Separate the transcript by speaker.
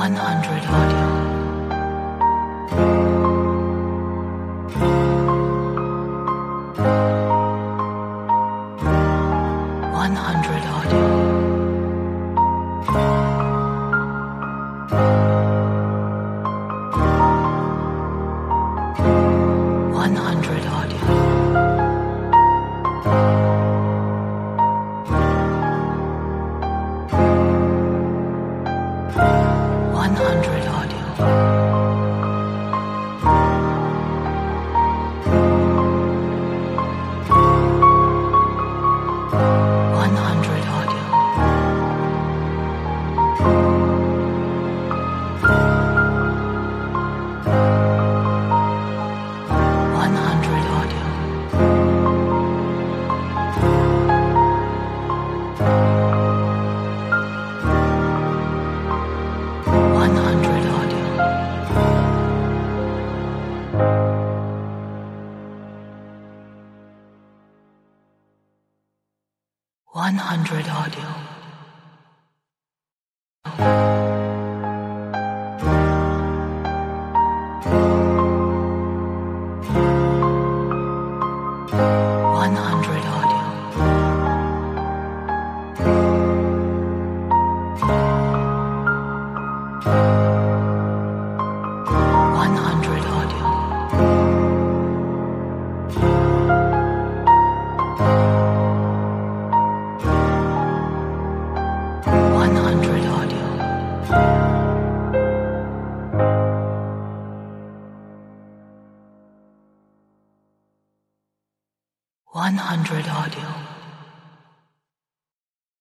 Speaker 1: 100 audio. 100 audio. 100 audio. 100 audio. 100 audio. 100 audio. 100 audio. 100 audio. 100 audio. 100 audio. 100